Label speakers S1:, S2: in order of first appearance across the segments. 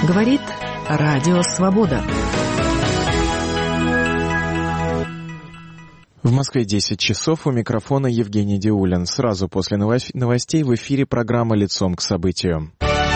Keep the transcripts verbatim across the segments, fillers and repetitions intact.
S1: Говорит Радио Свобода.
S2: В Москве десять часов, у микрофона Евгений Диулин. Сразу после новостей в эфире программа «Лицом к событию».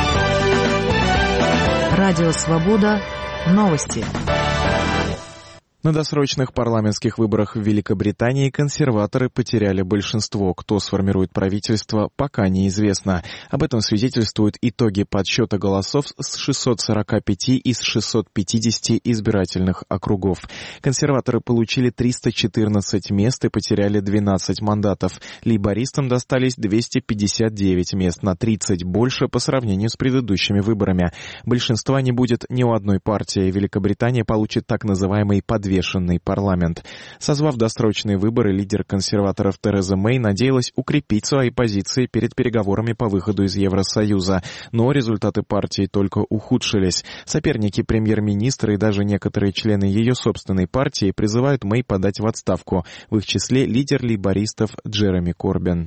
S1: Радио Свобода. Новости.
S2: На досрочных парламентских выборах в Великобритании консерваторы потеряли большинство. Кто сформирует правительство, пока неизвестно. Об этом свидетельствуют итоги подсчета голосов с шестисот сорока пяти из шестисот пятидесяти избирательных округов. Консерваторы получили триста четырнадцать мест и потеряли двенадцать мандатов. Лейбористам достались двести пятьдесят девять мест, на тридцать больше по сравнению с предыдущими выборами. Большинства не будет ни у одной партии. Великобритания получит так называемый подвешенный парламент. Созвав досрочные выборы, лидер консерваторов Тереза Мэй надеялась укрепить свои позиции перед переговорами по выходу из Евросоюза, но результаты партии только ухудшились. Соперники премьер-министра и даже некоторые члены ее собственной партии призывают Мэй подать в отставку, в их числе лидер лейбористов Джереми Корбин.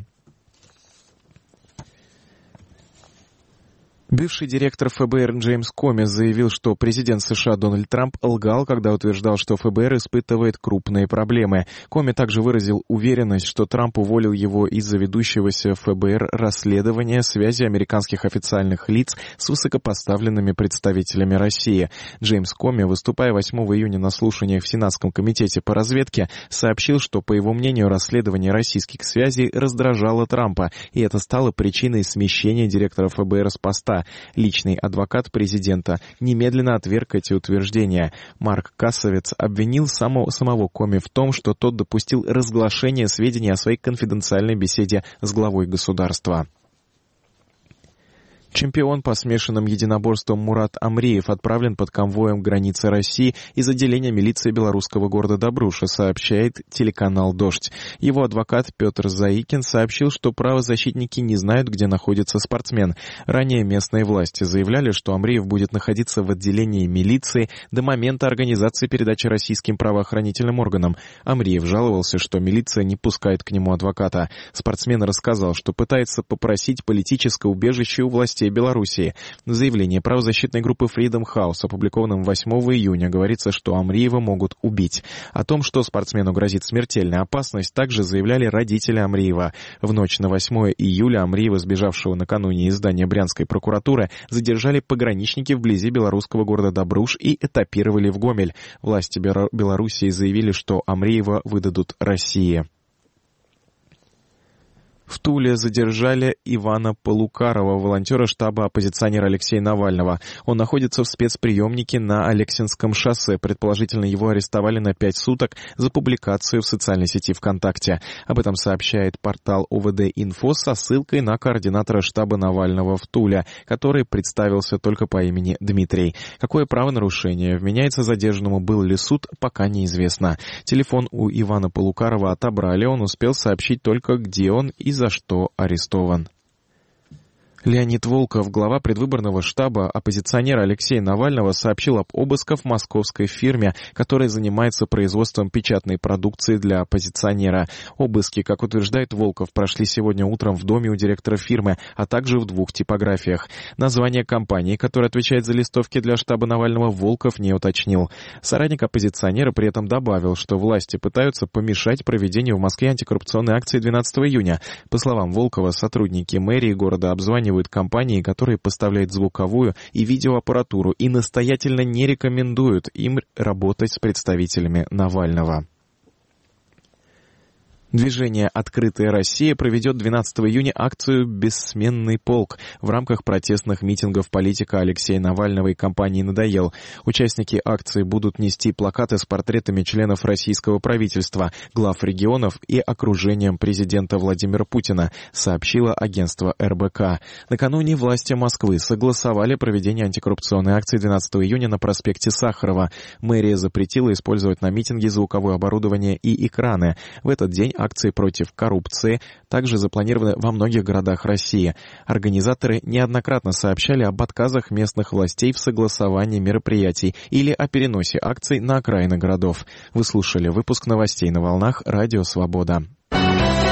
S2: Бывший директор эф бэ эр Джеймс Коми заявил, что президент США Дональд Трамп лгал, когда утверждал, что эф бэ эр испытывает крупные проблемы. Коми также выразил уверенность, что Трамп уволил его из-за ведущегося эф бэ эр расследования связи американских официальных лиц с высокопоставленными представителями России. Джеймс Коми, выступая восьмого июня на слушаниях в Сенатском комитете по разведке, сообщил, что, по его мнению, расследование российских связей раздражало Трампа, и это стало причиной смещения директора эф бэ эр с поста. Личный адвокат президента немедленно отверг эти утверждения. Марк Кассовец обвинил самого, самого Коми в том, что тот допустил разглашение сведений о своей конфиденциальной беседе с главой государства. Чемпион по смешанным единоборствам Мурат Амриев отправлен под конвоем к границе России из отделения милиции белорусского города Добруша, сообщает телеканал «Дождь». Его адвокат Петр Заикин сообщил, что правозащитники не знают, где находится спортсмен. Ранее местные власти заявляли, что Амриев будет находиться в отделении милиции до момента организации передачи российским правоохранительным органам. Амриев жаловался, что милиция не пускает к нему адвоката. Спортсмен рассказал, что пытается попросить политическое убежище у властей Белоруссии. В заявлении правозащитной группы Freedom House, опубликованном восьмого июня, говорится, что Амриева могут убить. О том, что спортсмену грозит смертельная опасность, также заявляли родители Амриева. В ночь на восьмое июля Амриева, сбежавшего накануне из здания Брянской прокуратуры, задержали пограничники вблизи белорусского города Добруш и этапировали в Гомель. Власти Белоруссии заявили, что Амриева выдадут России. В Туле задержали Ивана Полукарова, волонтера штаба оппозиционера Алексея Навального. Он находится в спецприемнике на Алексинском шоссе. Предположительно, его арестовали на пять суток за публикацию в социальной сети ВКонтакте. Об этом сообщает портал о вэ дэ-Инфо со ссылкой на координатора штаба Навального в Туле, который представился только по имени Дмитрий. Какое правонарушение вменяется задержанному, был ли суд, пока неизвестно. Телефон у Ивана Полукарова отобрали, он успел сообщить только, где он и за что арестован. Леонид Волков, глава предвыборного штаба оппозиционера Алексея Навального, сообщил об обысках в московской фирме, которая занимается производством печатной продукции для оппозиционера. Обыски, как утверждает Волков, прошли сегодня утром в доме у директора фирмы, а также в двух типографиях. Название компании, которая отвечает за листовки для штаба Навального, Волков не уточнил. Соратник оппозиционера при этом добавил, что власти пытаются помешать проведению в Москве антикоррупционной акции двенадцатого июня. По словам Волкова, сотрудники мэрии города обзванивают компании, которые поставляют звуковую и видеоаппаратуру, и настоятельно не рекомендуют им работать с представителями Навального. Движение «Открытая Россия» проведет двенадцатого июня акцию «Бессменный полк» в рамках протестных митингов политика Алексея Навального и компании «Надоел». Участники акции будут нести плакаты с портретами членов российского правительства, глав регионов и окружением президента Владимира Путина, сообщило агентство эр бэ ка. Накануне власти Москвы согласовали проведение антикоррупционной акции двенадцатого июня на проспекте Сахарова. Мэрия запретила использовать на митинге звуковое оборудование и экраны. В этот день акции против коррупции также запланированы во многих городах России. Организаторы неоднократно сообщали об отказах местных властей в согласовании мероприятий или о переносе акций на окраины городов. Вы слушали выпуск новостей на волнах Радио Свобода.